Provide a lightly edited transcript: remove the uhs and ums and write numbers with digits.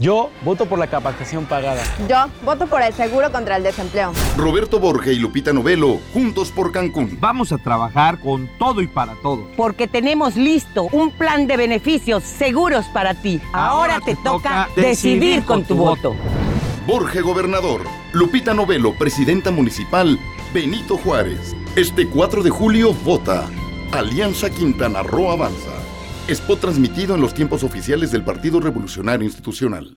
Yo voto por la capacitación pagada. Yo voto por el seguro contra el desempleo. Roberto Borge y Lupita Novelo, juntos por Cancún. Vamos a trabajar con todo y para todo. Porque tenemos listo un plan de beneficios seguros para ti. Ahora te toca decidir con tu voto. Borge, gobernador. Lupita Novelo, presidenta municipal. Benito Juárez. Este 4 de julio, vota. Alianza Quintana Roo avanza. Spot transmitido en los tiempos oficiales del Partido Revolucionario Institucional.